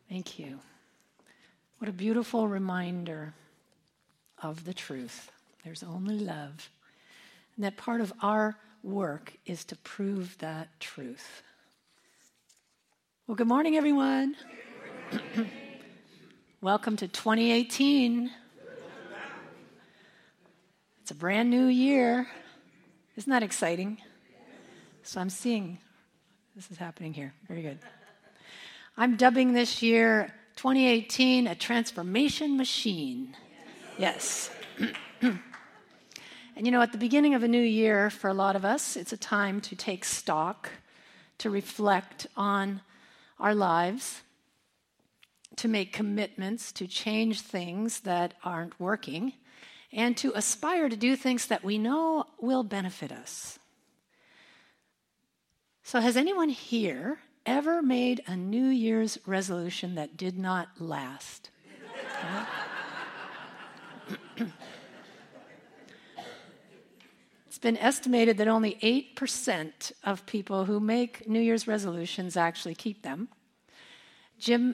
Thank you. What a beautiful reminder of the truth. There's only love. And that part of our work is to prove that truth. Well, good morning, everyone. Welcome to 2018. It's a brand new year. Isn't that exciting? So I'm seeing this is happening here. Very good. I'm dubbing this year 2018 a transformation machine. Yes. And you know, at the beginning of a new year, for a lot of us, it's a time to take stock, to reflect on our lives, to make commitments, to change things that aren't working, and to aspire to do things that we know will benefit us. So has anyone here ever made a New Year's resolution that did not last? It's been estimated that only 8% of people who make New Year's resolutions actually keep them. Gym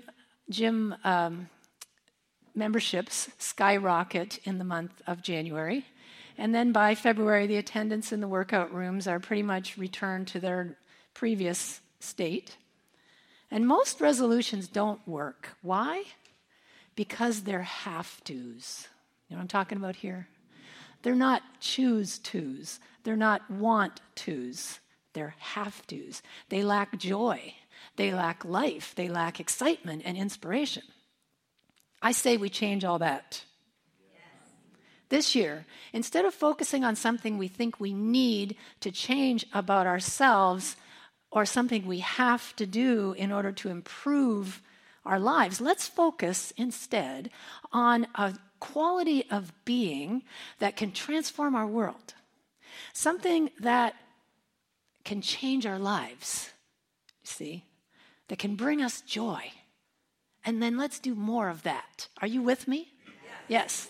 memberships skyrocket in the month of January. And then by February, the attendance in the workout rooms are pretty much returned to their previous state. And most resolutions don't work. Why? Because they're have-tos. You know what I'm talking about here? They're not choose-tos. They're not want-tos. They're have-tos. They lack joy. They lack life. They lack excitement and inspiration. I say we change all that. Yes. This year, instead of focusing on something we think we need to change about ourselves or something we have to do in order to improve our lives, let's focus instead on a quality of being that can transform our world. Something that can change our lives, you see, that can bring us joy. And then let's do more of that. Are you with me? Yes.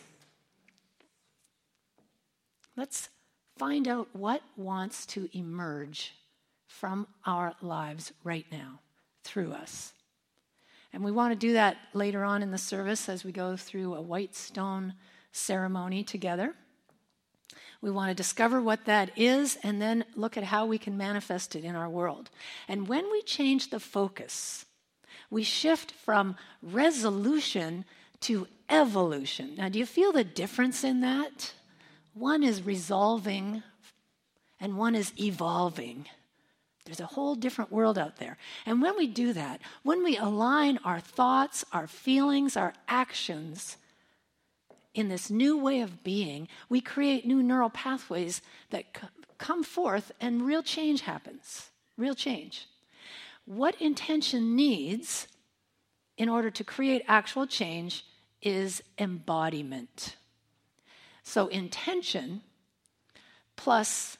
Let's find out what wants to emerge from our lives right now through us. And we want to do that later on in the service as we go through a white stone ceremony together. We want to discover what that is and then look at how we can manifest it in our world. And when we change the focus, we shift from resolution to evolution. Now, do you feel the difference in that? One is resolving and one is evolving. There's a whole different world out there. And when we do that, when we align our thoughts, our feelings, our actions in this new way of being, we create new neural pathways that come forth and real change happens. Real change. What intention needs in order to create actual change is embodiment. So intention plus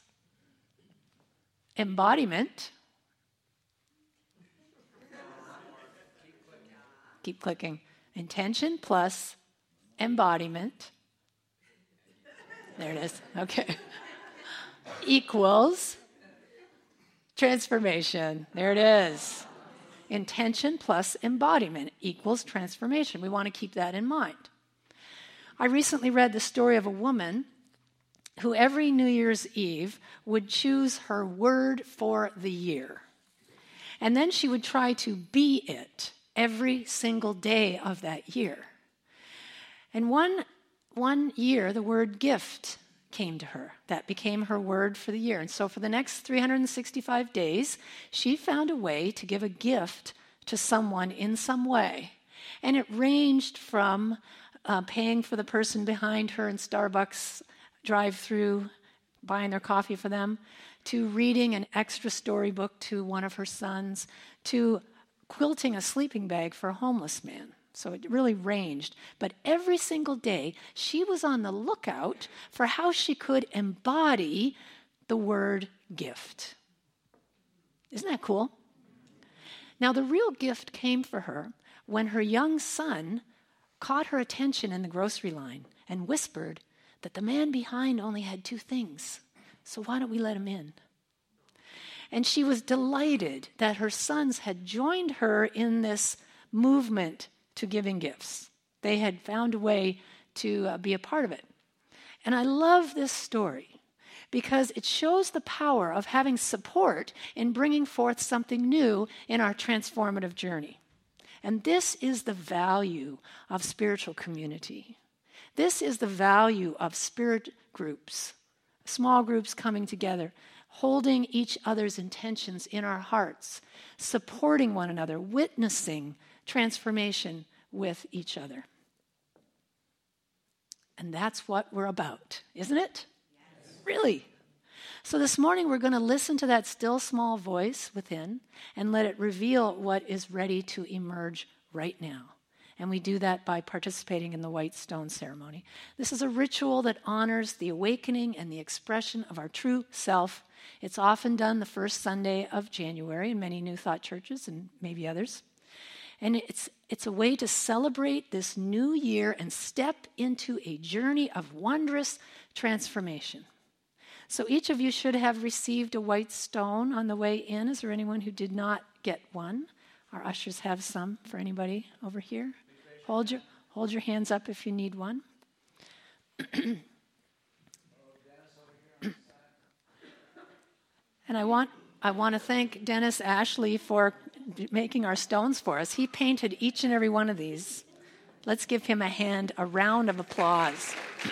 embodiment. Keep clicking. Intention plus embodiment. There it is. Okay. Equals transformation. There it is. Intention plus embodiment equals transformation. We want to keep that in mind. I recently read the story of a woman who every New Year's Eve would choose her word for the year. And then she would try to be it every single day of that year. And one year, the word gift came to her. That became her word for the year. And so for the next 365 days, she found a way to give a gift to someone in some way. And it ranged from paying for the person behind her in Starbucks drive-through, buying their coffee for them, to reading an extra storybook to one of her sons, to quilting a sleeping bag for a homeless man. So it really ranged. But every single day, she was on the lookout for how she could embody the word gift. Isn't that cool? Now, the real gift came for her when her young son caught her attention in the grocery line and whispered that the man behind only had 2 things. So why don't we let him in? And she was delighted that her sons had joined her in this movement to giving gifts. They had found a way to be a part of it. And I love this story because it shows the power of having support in bringing forth something new in our transformative journey. And this is the value of spiritual community. This is the value of spirit groups, small groups coming together, holding each other's intentions in our hearts, supporting one another, witnessing transformation with each other. And that's what we're about, isn't it? Yes. Really? So this morning we're going to listen to that still small voice within and let it reveal what is ready to emerge right now. And we do that by participating in the white stone ceremony. This is a ritual that honors the awakening and the expression of our true self. It's often done the first Sunday of January in many New Thought churches and maybe others. And it's a way to celebrate this new year and step into a journey of wondrous transformation. So each of you should have received a white stone on the way in. Is there anyone who did not get one? Our ushers have some for anybody over here. Hold your hands up if you need one. And I want to thank Dennis Ashley for making our stones for us. He painted each and every one of these. Let's give him a round of applause.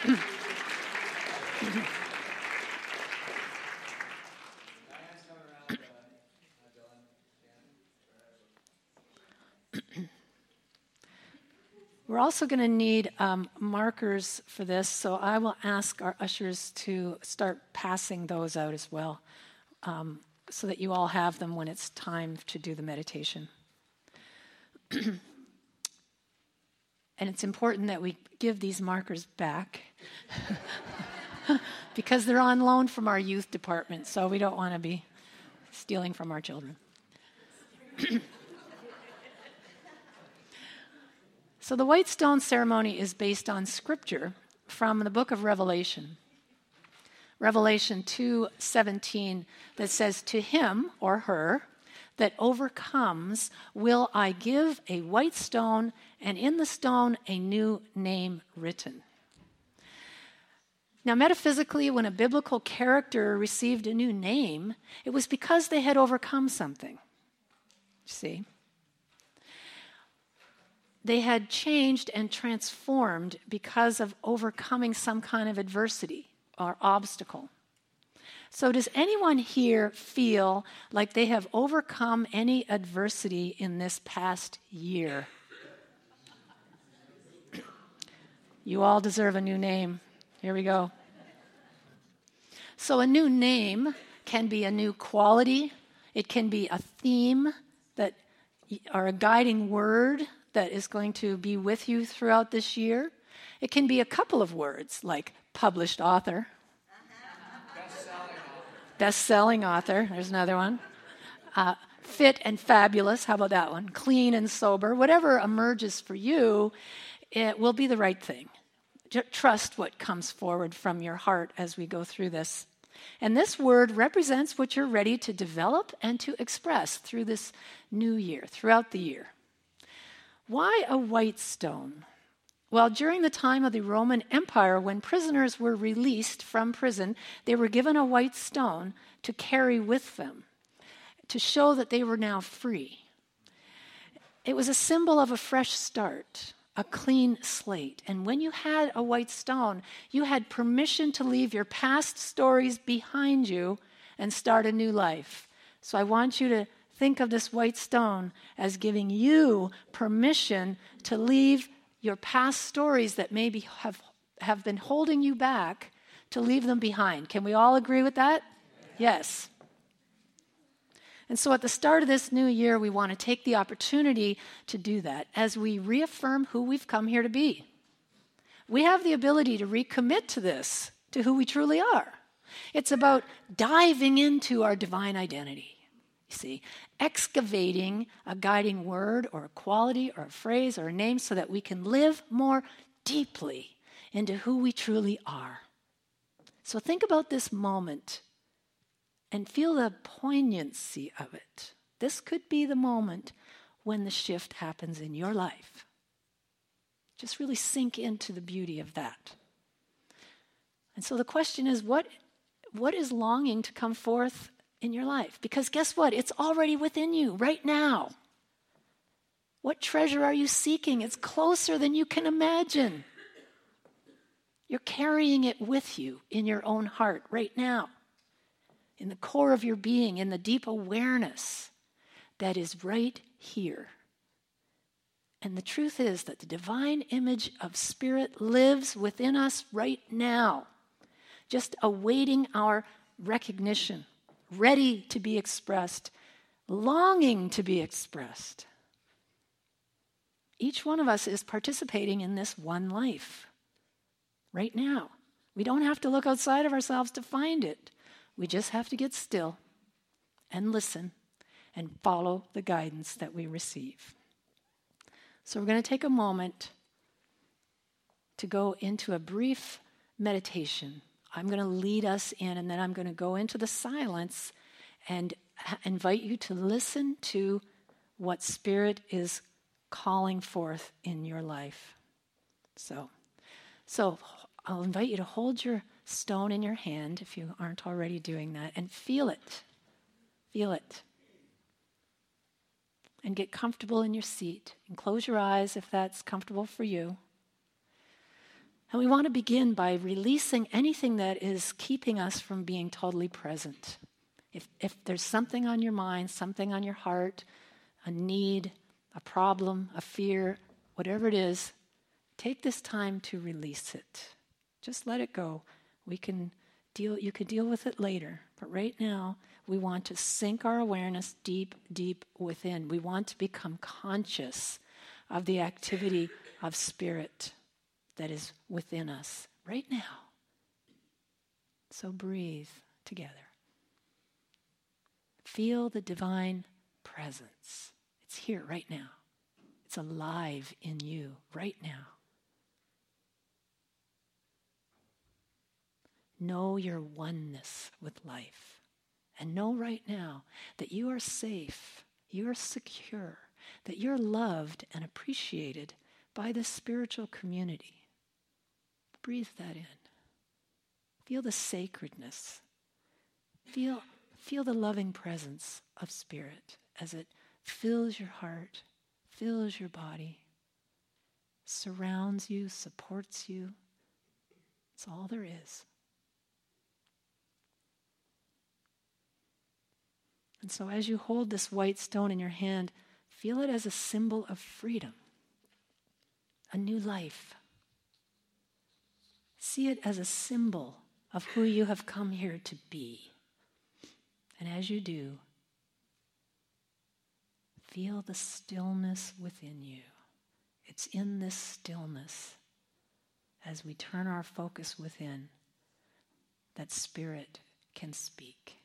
We're also going to need markers for this, so I will ask our ushers to start passing those out as well, so that you all have them when it's time to do the meditation. And it's important that we give these markers back because they're on loan from our youth department, so we don't want to be stealing from our children. So the white stone ceremony is based on scripture from the book of Revelation. Revelation 2:17 that says, "To him," or her, "that overcomes will I give a white stone, and in the stone a new name written." Now, metaphysically, when a biblical character received a new name, it was because they had overcome something. See? They had changed and transformed because of overcoming some kind of adversity or obstacle. So does anyone here feel like they have overcome any adversity in this past year? You all deserve a new name. Here we go. So a new name can be a new quality. It can be a theme or a guiding word that is going to be with you throughout this year. It can be a couple of words like published author. Best-selling author. There's another one. Fit and fabulous. How about that one? Clean and sober. Whatever emerges for you, it will be the right thing. Trust what comes forward from your heart as we go through this. And this word represents what you're ready to develop and to express through this new year, throughout the year. Why a white stone? Well, during the time of the Roman Empire, when prisoners were released from prison, they were given a white stone to carry with them, to show that they were now free. It was a symbol of a fresh start, a clean slate. And when you had a white stone, you had permission to leave your past stories behind you and start a new life. So I want you to think of this white stone as giving you permission to leave your past stories that maybe have been holding you back, to leave them behind. Can we all agree with that? Yes. And so at the start of this new year, we want to take the opportunity to do that as we reaffirm who we've come here to be. We have the ability to recommit to this, to who we truly are. It's about diving into our divine identity. See, excavating a guiding word or a quality or a phrase or a name so that we can live more deeply into who we truly are. So think about this moment and feel the poignancy of it. This could be the moment when the shift happens in your life. Just really sink into the beauty of that. And so the question is, what is longing to come forth in your life? Because guess what? It's already within you right now. What treasure are you seeking? It's closer than you can imagine. You're carrying it with you in your own heart right now, in the core of your being, in the deep awareness that is right here. And the truth is that the divine image of Spirit lives within us right now, just awaiting our recognition, ready to be expressed, longing to be expressed. Each one of us is participating in this one life right now. We don't have to look outside of ourselves to find it. We just have to get still and listen and follow the guidance that we receive. So we're going to take a moment to go into a brief meditation. I'm going to lead us in, and then I'm going to go into the silence and invite you to listen to what Spirit is calling forth in your life. So I'll invite you to hold your stone in your hand if you aren't already doing that, and feel it. Feel it. And get comfortable in your seat. And close your eyes if that's comfortable for you. And we want to begin by releasing anything that is keeping us from being totally present. If there's something on your mind, something on your heart, a need, a problem, a fear, whatever it is, take this time to release it. Just let it go. You can deal with it later. But right now, we want to sink our awareness deep, deep within. We want to become conscious of the activity of Spirit that is within us right now. So breathe together. Feel the divine presence. It's here right now. It's alive in you right now. Know your oneness with life. And know right now that you are safe, you are secure, that you're loved and appreciated by this spiritual community. Breathe that in. Feel the sacredness. Feel the loving presence of Spirit as it fills your heart, fills your body, surrounds you, supports you. It's all there is. And so as you hold this white stone in your hand, feel it as a symbol of freedom, a new life. See it as a symbol of who you have come here to be. And as you do, feel the stillness within you. It's in this stillness, as we turn our focus within, that Spirit can speak.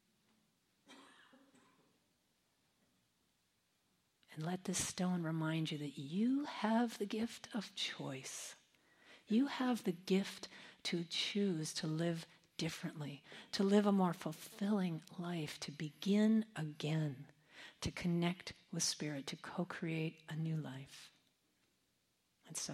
And let this stone remind you that you have the gift of choice. You have the gift to choose to live differently, to live a more fulfilling life, to begin again, to connect with Spirit, to co-create a new life. And so,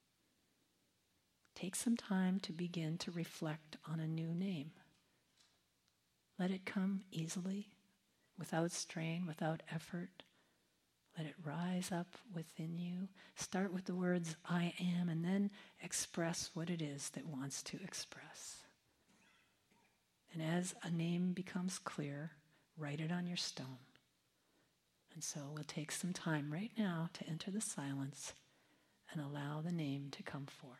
take some time to begin to reflect on a new name. Let it come easily, without strain, without effort. Let it rise up within you. Start with the words, I am, and then express what it is that wants to express. And as a name becomes clear, write it on your stone. And so we'll take some time right now to enter the silence and allow the name to come forth.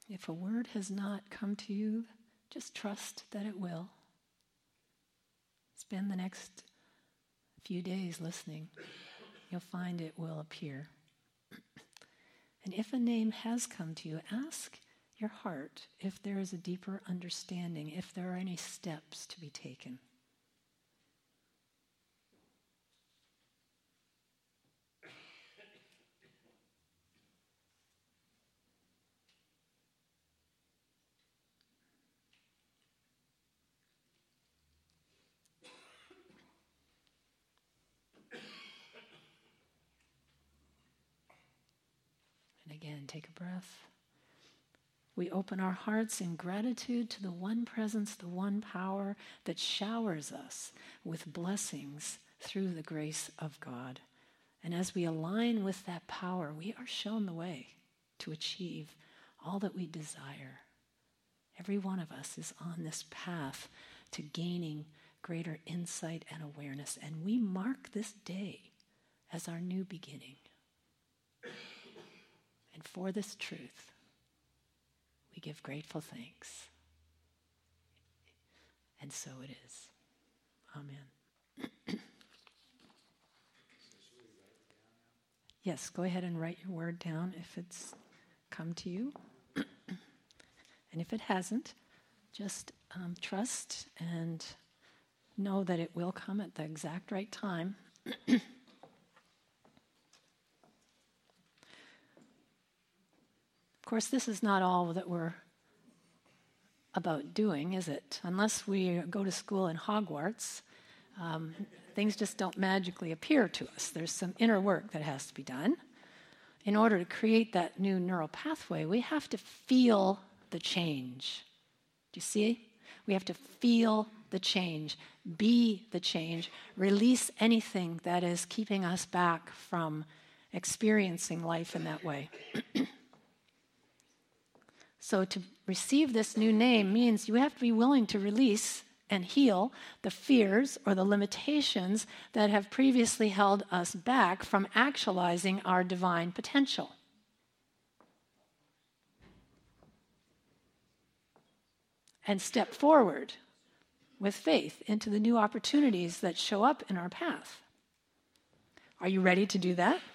If a word has not come to you, just trust that it will. Spend the next few days listening. You'll find it will appear. And if a name has come to you, ask your heart if there is a deeper understanding, if there are any steps to be taken. And again, take a breath. We open our hearts in gratitude to the one presence, the one power that showers us with blessings through the grace of God. And as we align with that power, we are shown the way to achieve all that we desire. Every one of us is on this path to gaining greater insight and awareness. And we mark this day as our new beginning. And for this truth, we give grateful thanks. And so it is. Amen. Yes, go ahead and write your word down if it's come to you. And if it hasn't, just trust and know that it will come at the exact right time. Of course, this is not all that we're about doing, is it? Unless we go to school in Hogwarts, things just don't magically appear to us. There's some inner work that has to be done. In order to create that new neural pathway, we have to feel the change. Do you see? We have to feel the change, be the change, release anything that is keeping us back from experiencing life in that way. So to receive this new name means you have to be willing to release and heal the fears or the limitations that have previously held us back from actualizing our divine potential. And step forward with faith into the new opportunities that show up in our path. Are you ready to do that?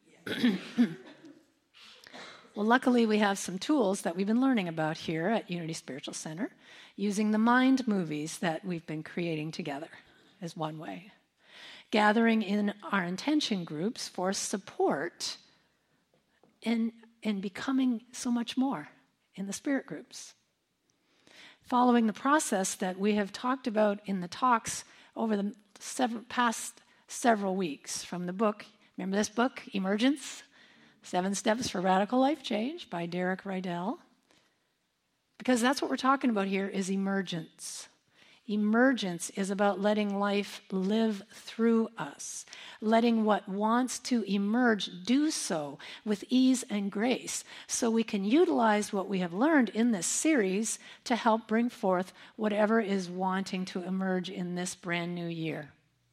Well, luckily we have some tools that we've been learning about here at Unity Spiritual Center, using the mind movies that we've been creating together is one way. Gathering in our intention groups for support in becoming so much more in the spirit groups. Following the process that we have talked about in the talks over the past several weeks from the book. Remember this book, Emergence? 7 Steps for Radical Life Change by Derek Rydell. Because that's what we're talking about here is emergence. Emergence is about letting life live through us, letting what wants to emerge do so with ease and grace, so we can utilize what we have learned in this series to help bring forth whatever is wanting to emerge in this brand new year.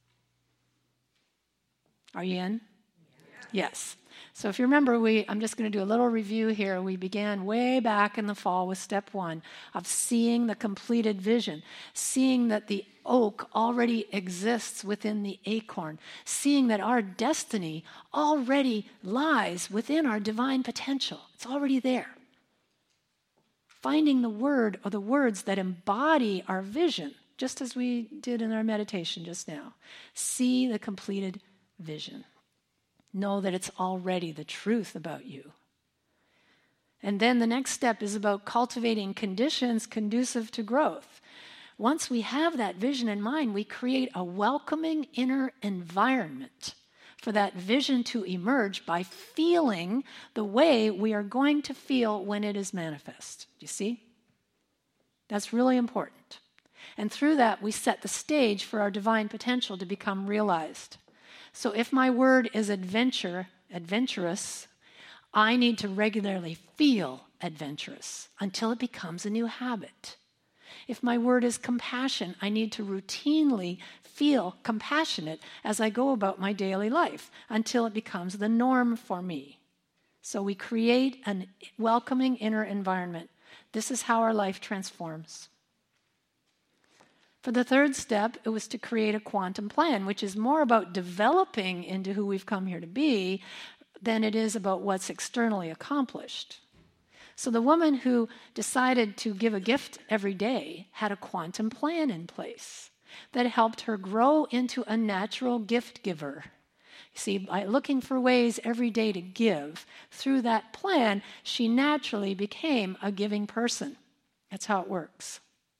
Are you in? Yeah. Yes. So if you remember, I'm just going to do a little review here. We began way back in the fall with step 1 of seeing the completed vision, seeing that the oak already exists within the acorn, seeing that our destiny already lies within our divine potential. It's already there. Finding the word or the words that embody our vision, just as we did in our meditation just now. See the completed vision. Know that it's already the truth about you. And then the next step is about cultivating conditions conducive to growth. Once we have that vision in mind, we create a welcoming inner environment for that vision to emerge by feeling the way we are going to feel when it is manifest. Do you see? That's really important. And through that, we set the stage for our divine potential to become realized. So if my word is adventurous, I need to regularly feel adventurous until it becomes a new habit. If my word is compassion, I need to routinely feel compassionate as I go about my daily life until it becomes the norm for me. So we create a welcoming inner environment This is how our life transforms. For the third step, it was to create a quantum plan, which is more about developing into who we've come here to be than it is about what's externally accomplished. So the woman who decided to give a gift every day had a quantum plan in place that helped her grow into a natural gift giver. You see, by looking for ways every day to give, through that plan, she naturally became a giving person. That's how it works.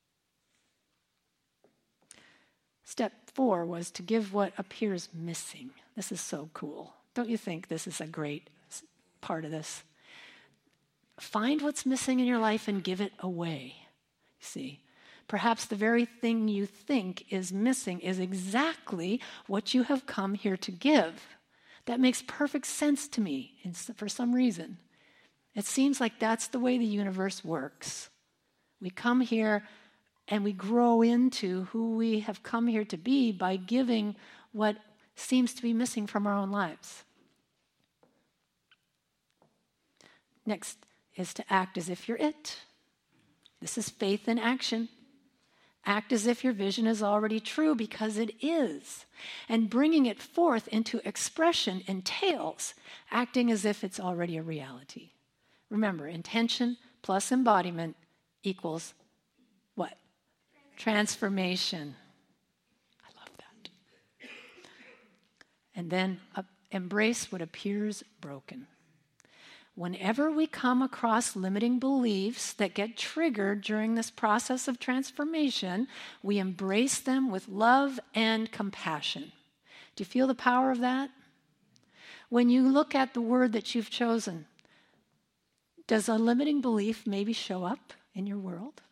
Step 4 was to give what appears missing. This is so cool. Don't you think this is a great part of this? Find what's missing in your life and give it away. See, perhaps the very thing you think is missing is exactly what you have come here to give. That makes perfect sense to me for some reason. It seems like that's the way the universe works. We come here and we grow into who we have come here to be by giving what seems to be missing from our own lives. Next is to act as if you're it. This is faith in action. Act as if your vision is already true, because it is. And bringing it forth into expression entails acting as if it's already a reality. Remember, intention plus embodiment equals what? Transformation. I love that. And then embrace what appears broken. Whenever we come across limiting beliefs that get triggered during this process of transformation, we embrace them with love and compassion. Do you feel the power of that? When you look at the word that you've chosen, does a limiting belief maybe show up in your world?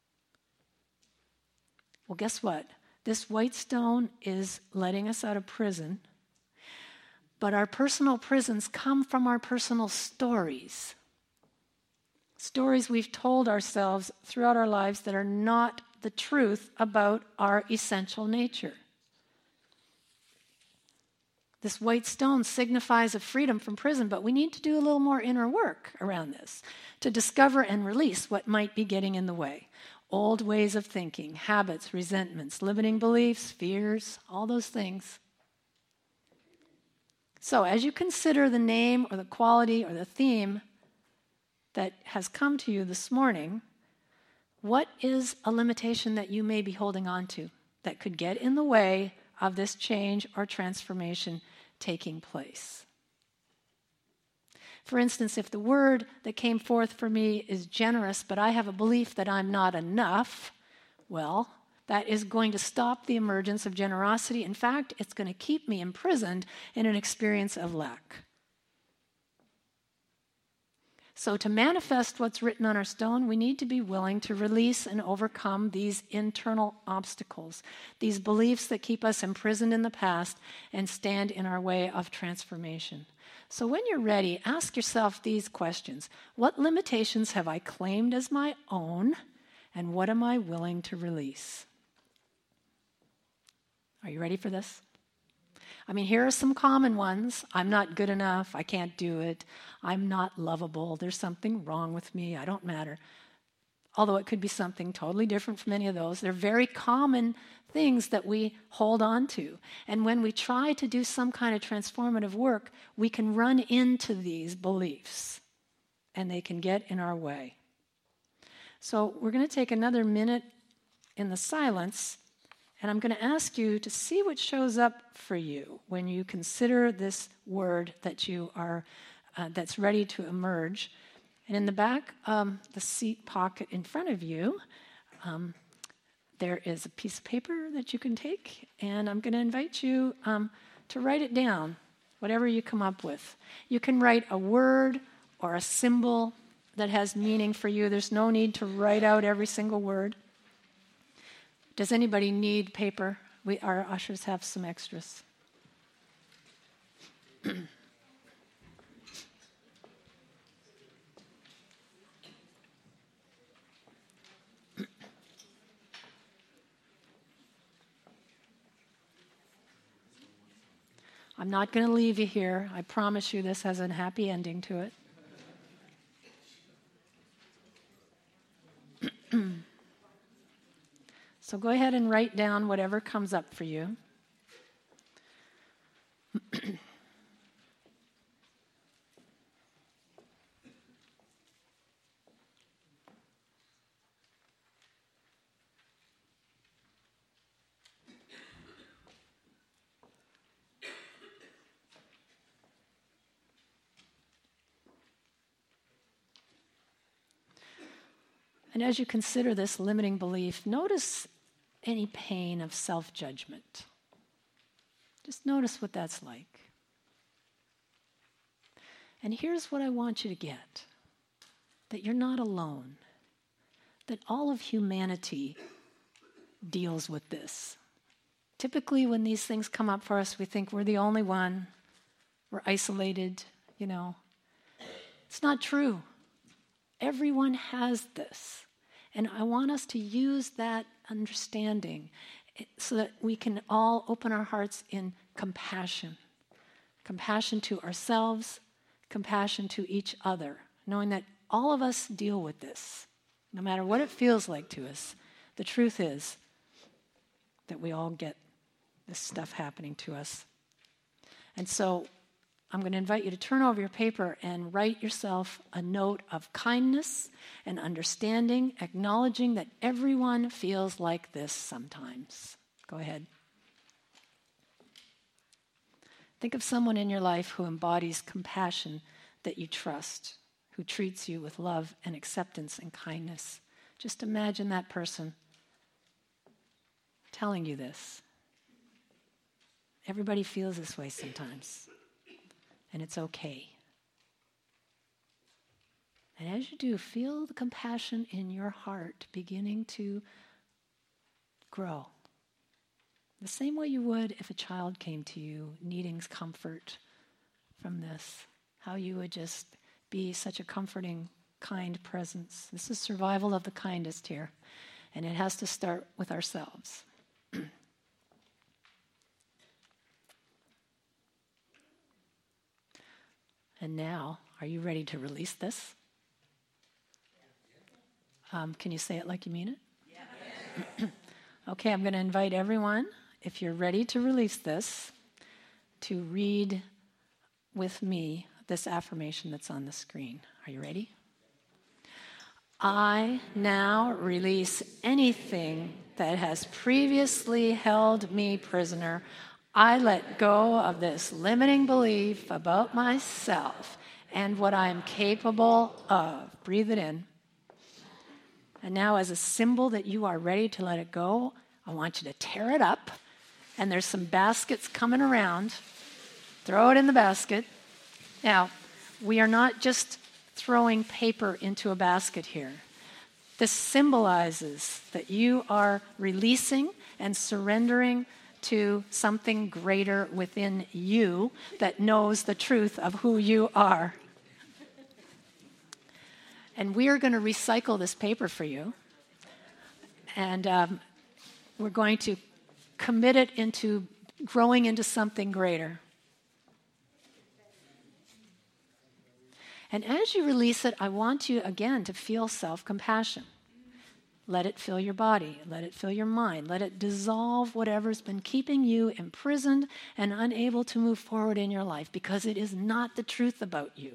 Well, guess what? This white stone is letting us out of prison. But our personal prisons come from our personal stories. Stories we've told ourselves throughout our lives that are not the truth about our essential nature. This white stone signifies a freedom from prison, but we need to do a little more inner work around this to discover and release what might be getting in the way. Old ways of thinking, habits, resentments, limiting beliefs, fears, all those things. So as you consider the name or the quality or the theme that has come to you this morning, what is a limitation that you may be holding on to that could get in the way of this change or transformation taking place? For instance, if the word that came forth for me is generous, but I have a belief that I'm not enough, well, that is going to stop the emergence of generosity. In fact, it's going to keep me imprisoned in an experience of lack. So to manifest what's written on our stone, we need to be willing to release and overcome these internal obstacles, these beliefs that keep us imprisoned in the past and stand in our way of transformation. So when you're ready, ask yourself these questions. What limitations have I claimed as my own, and what am I willing to release? Are you ready for this? I mean, here are some common ones. I'm not good enough. I can't do it. I'm not lovable. There's something wrong with me. I don't matter. Although it could be something totally different from any of those. They're very common things that we hold on to. And when we try to do some kind of transformative work, we can run into these beliefs, and they can get in our way. So we're going to take another minute in the silence, and I'm going to ask you to see what shows up for you when you consider this word that you are, that's ready to emerge. And in the back, the seat pocket in front of you, there is a piece of paper that you can take, and I'm going to invite you to write it down, whatever you come up with. You can write a word or a symbol that has meaning for you. There's no need to write out every single word. Does anybody need paper? Our ushers have some extras. I'm not going to leave you here. I promise you this has a happy ending to it. So go ahead and write down whatever comes up for you. And as you consider this limiting belief, notice any pain of self-judgment. Just notice what that's like. And here's what I want you to get, that you're not alone, that all of humanity deals with this. Typically, when these things come up for us, we think we're the only one, we're isolated, It's not true. Everyone has this. And I want us to use that understanding so that we can all open our hearts in compassion. Compassion to ourselves, compassion to each other, knowing that all of us deal with this, no matter what it feels like to us. The truth is that we all get this stuff happening to us. And so I'm going to invite you to turn over your paper and write yourself a note of kindness and understanding, acknowledging that everyone feels like this sometimes. Go ahead. Think of someone in your life who embodies compassion that you trust, who treats you with love and acceptance and kindness. Just imagine that person telling you this. Everybody feels this way sometimes. And it's okay. And as you do, feel the compassion in your heart beginning to grow. The same way you would if a child came to you needing comfort from this. How you would just be such a comforting, kind presence. This is survival of the kindest here. And it has to start with ourselves. And now, are you ready to release this? Can you say it like you mean it? Yes. Okay, I'm going to invite everyone, if you're ready to release this, to read with me this affirmation that's on the screen. Are you ready? I now release anything that has previously held me prisoner. I let go of this limiting belief about myself and what I'm capable of. Breathe it in. And now, as a symbol that you are ready to let it go, I want you to tear it up. And there's some baskets coming around. Throw it in the basket. Now, we are not just throwing paper into a basket here. This symbolizes that you are releasing and surrendering to something greater within you that knows the truth of who you are. And we are going to recycle this paper for you. And we're going to commit it into growing into something greater. And as you release it, I want you again to feel self-compassion. Let it fill your body. Let it fill your mind. Let it dissolve whatever's been keeping you imprisoned and unable to move forward in your life, because it is not the truth about you.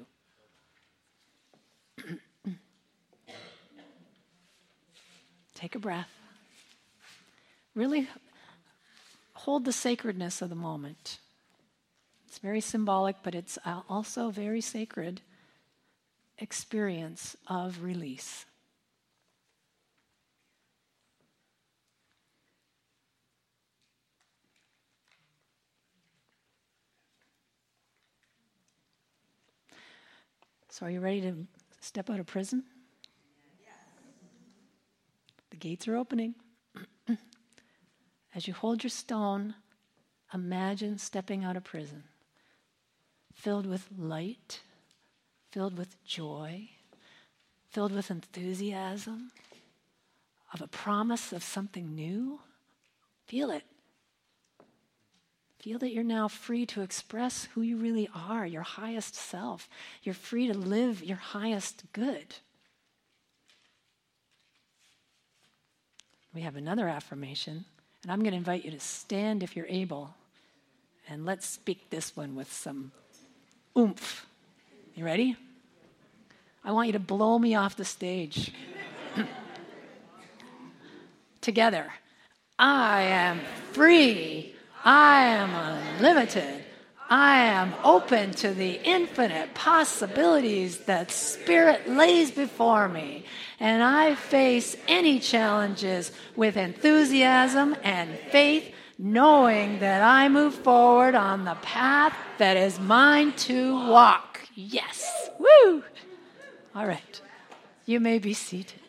Take a breath. Really hold the sacredness of the moment. It's very symbolic, but it's also a very sacred experience of release. So are you ready to step out of prison? Yes. The gates are opening. As you hold your stone, imagine stepping out of prison, filled with light, filled with joy, filled with enthusiasm, of a promise of something new. Feel it. Feel that you're now free to express who you really are, your highest self. You're free to live your highest good. we have another affirmation, and I'm going to invite you to stand if you're able, and let's speak this one with some oomph. You ready? I want you to blow me off the stage. Together. I am free. I am unlimited. I am open to the infinite possibilities that Spirit lays before me. And I face any challenges with enthusiasm and faith, knowing that I move forward on the path that is mine to walk. Yes. Woo! All right. You may be seated.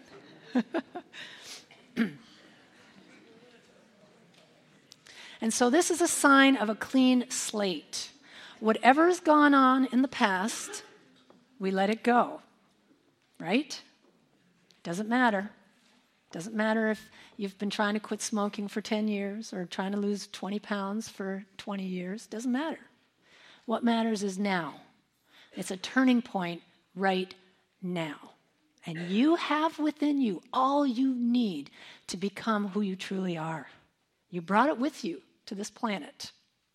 And so this is a sign of a clean slate. Whatever's gone on in the past, we let it go, right? Doesn't matter. Doesn't matter if you've been trying to quit smoking for 10 years or trying to lose 20 pounds for 20 years. Doesn't matter. What matters is now. It's a turning point right now. And you have within you all you need to become who you truly are. You brought it with you to this planet.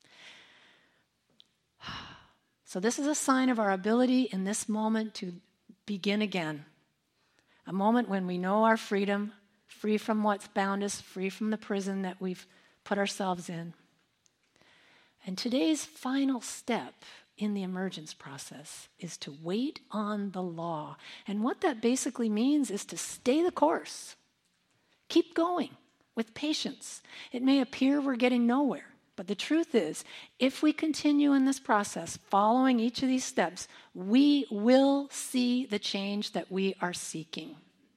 So this is a sign of our ability in this moment to begin again. A moment when we know our freedom, free from what's bound us, free from the prison that we've put ourselves in. And today's final step in the emergence process is to wait on the law. And what that basically means is to stay the course. Keep going with patience. It may appear we're getting nowhere, but the truth is, if we continue in this process, following each of these steps, we will see the change that we are seeking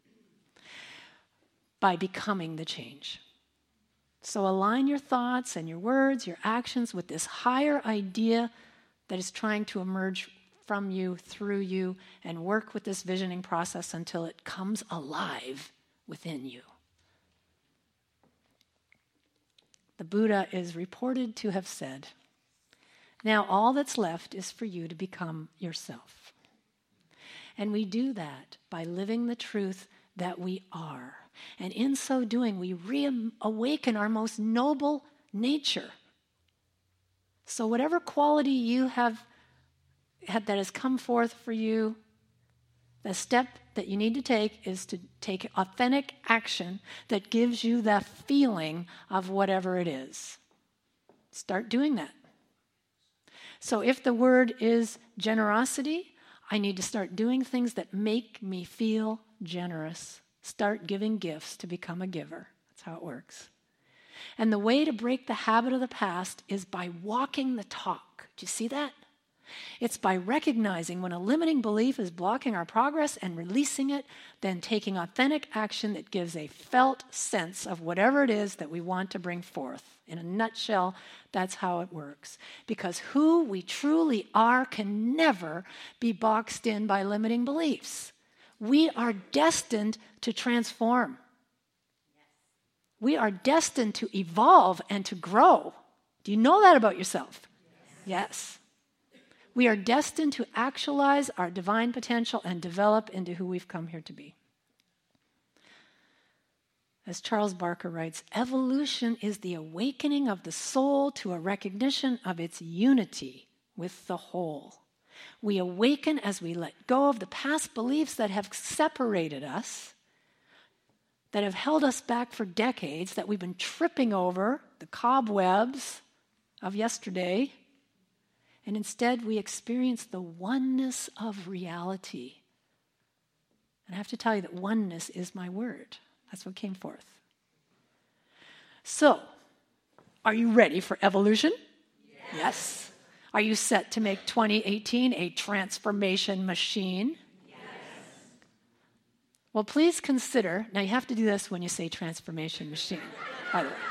by becoming the change. So align your thoughts and your words, your actions with this higher idea that is trying to emerge from you, through you, and work with this visioning process until it comes alive within you. The Buddha is reported to have said, "Now all that's left is for you to become yourself." And we do that by living the truth that we are. And in so doing, we reawaken our most noble nature. So whatever quality you have had that has come forth for you, the step that you need to take is to take authentic action that gives you the feeling of whatever it is. Start doing that. So if the word is generosity, I need to start doing things that make me feel generous. Start giving gifts to become a giver. That's how it works. And the way to break the habit of the past is by walking the talk. Do you see that? It's by recognizing when a limiting belief is blocking our progress and releasing it, then taking authentic action that gives a felt sense of whatever it is that we want to bring forth. In a nutshell, that's how it works. Because who we truly are can never be boxed in by limiting beliefs. We are destined to transform. We are destined to evolve and to grow. Do you know that about yourself? Yes. We are destined to actualize our divine potential and develop into who we've come here to be. As Charles Barker writes, evolution is the awakening of the soul to a recognition of its unity with the whole. We awaken as we let go of the past beliefs that have separated us, that have held us back for decades, that we've been tripping over, the cobwebs of yesterday, and instead we experience the oneness of reality. And I have to tell you that oneness is my word. That's what came forth. So, are you ready for evolution? Yes. Are you set to make 2018 a transformation machine? Yes. Well, please consider, now you have to do this when you say transformation machine, by the way.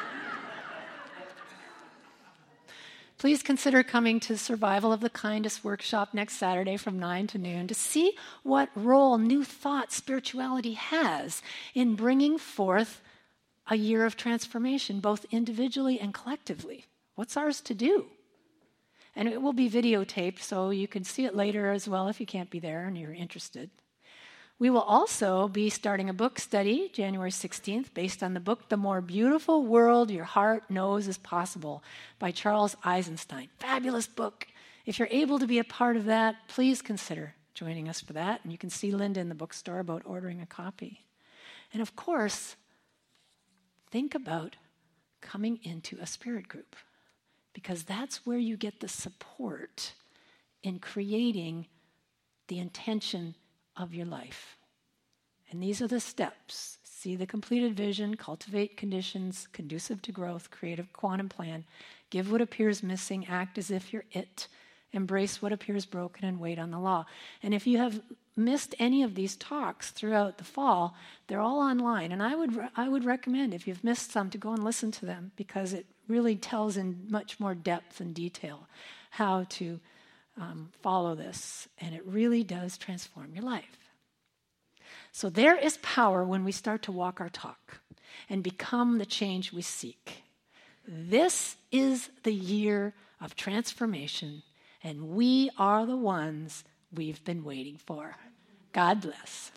Please consider coming to Survival of the Kindest workshop next Saturday from 9 to noon to see what role New Thought spirituality has in bringing forth a year of transformation, both individually and collectively. What's ours to do? And it will be videotaped, so you can see it later as well if you can't be there and you're interested. We will also be starting a book study January 16th based on the book The More Beautiful World Your Heart Knows Is Possible by Charles Eisenstein. Fabulous book. If you're able to be a part of that, please consider joining us for that. And you can see Linda in the bookstore about ordering a copy. And of course, think about coming into a spirit group, because that's where you get the support in creating the intention of your life. And these are the steps. See the completed vision, cultivate conditions conducive to growth, create a quantum plan, give what appears missing, act as if you're it, embrace what appears broken, and wait on the law. And if you have missed any of these talks throughout the fall, they're all online. And I would recommend, if you've missed some, to go and listen to them, because it really tells in much more depth and detail how to follow this. And it really does transform your life. So there is power when we start to walk our talk and become the change we seek. This is the year of transformation, and we are the ones we've been waiting for. God bless.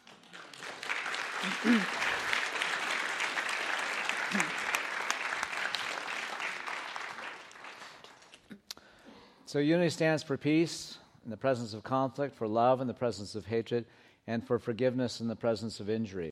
So unity stands for peace in the presence of conflict, for love in the presence of hatred, and for forgiveness in the presence of injury.